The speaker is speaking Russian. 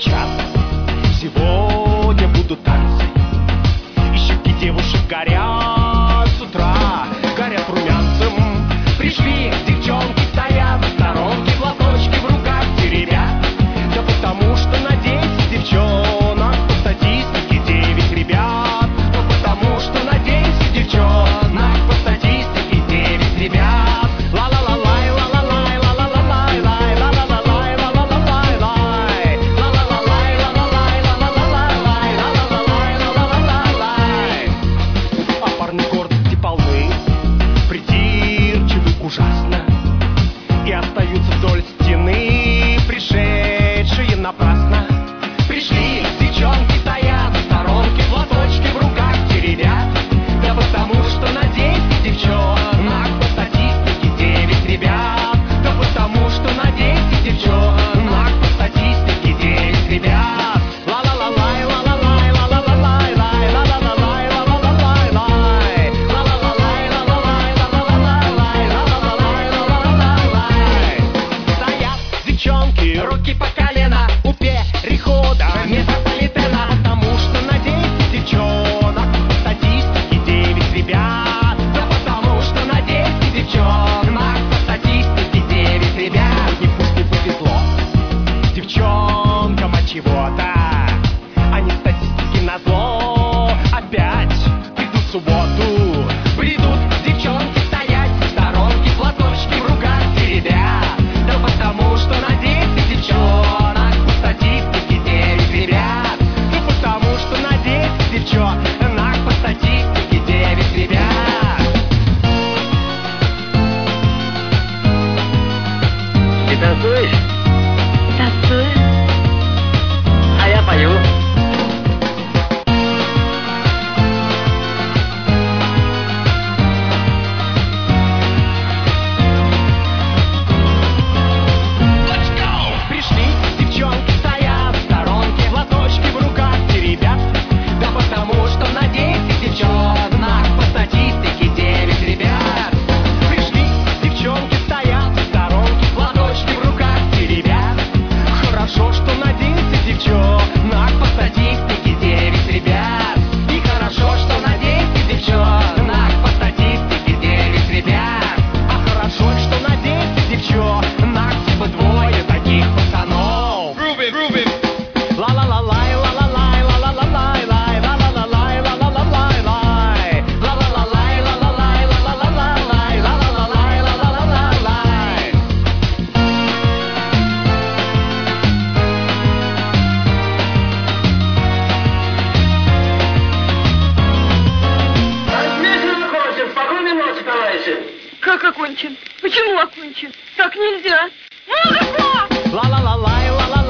кричат: сегодня будут танцы. И щеки девушек горят с утра, горят румянцем. Пришли девчонки, стоят в сторонке, платочки в руках теребят. Да потому что на 10 девчонок по статистике 9 ребят. Да потому что на 10 девчонок по статистике 9 ребят. Ла-ла-ла-лай, ла-ла-лай, ла-ла-ла-лай, лай, ла-ла-ла-лай, ла-ла-ла-лай, лай, ла-ла-ла-лай, ла-ла-лай, ла-ла-ла-лай, ла-ла-ла-лай, ла-ла-ла-лай. А парни гордости полны, придирчивы ужасно, и остаются вдоль стены, пришедшие напрасно. Пришли девчонки, стоят в сторонке, платочки в руках теребят. Да потому что на 10 девчонок по статистике 9 ребят. Да потому что на 10 девчонок по статистике 9 ребят. Ла-ла-ла-лай, ла-ла-лай, ла-ла-ла-лай, лай, ла-ла-ла-лай, ла-ла-ла-лай, лай, ла-ла-ла-лай, ла-ла-лай, ла-ла-ла-лай, ла-ла-ла-лай, ла-ла-ла-лай. Стоят девчонки, руки по колено у перехода метрополитена. Потому что на 10 девчонок по статистике 9 ребят. Да потому что на 10 девчонок по статистике 9 ребят. И пусть не повезло девчонкам от чего-то, они статистики назло опять придут в субботу. Придут девчонки стоять в сторонке, платочки в руках теребят. Да потому что на 10 девчонок по статистике 9 ребят. Да потому что на 10 девчонок по статистике 9 ребят. Ты танцуешь? Танцую. А я пою. Пришли девчонки, стоят в сторонке, платочки в руках теребят. Да потому что на 10 девчонок по статистике 9 ребят. Пришли девчонки, стоят в сторонке, платочки в руках теребят. Хорошо, что на 10 девчонок по статистике 9 ребят. И хорошо, что на 10 девчонок по статистике 9 ребят. А хорошо, что на 10 девчонок всего двое таких пацанов. Ла-ла-ла-лай, ла-ла-лай, ла-ла-ла-лай, лай, ла-ла-ла-лай, ла-ла-ла-лай, лай, ла-ла-ла-лай, ла-ла-лай, ла-ла-ла-лай, ла-ла-ла-лай, ла-ла-ла-лай. Отлично закончен. Спокойной ночи, товарищи. Как окончен? Почему окончен? Так нельзя. Музыку! Ла-ла-ла-лай, ла-ла-лай.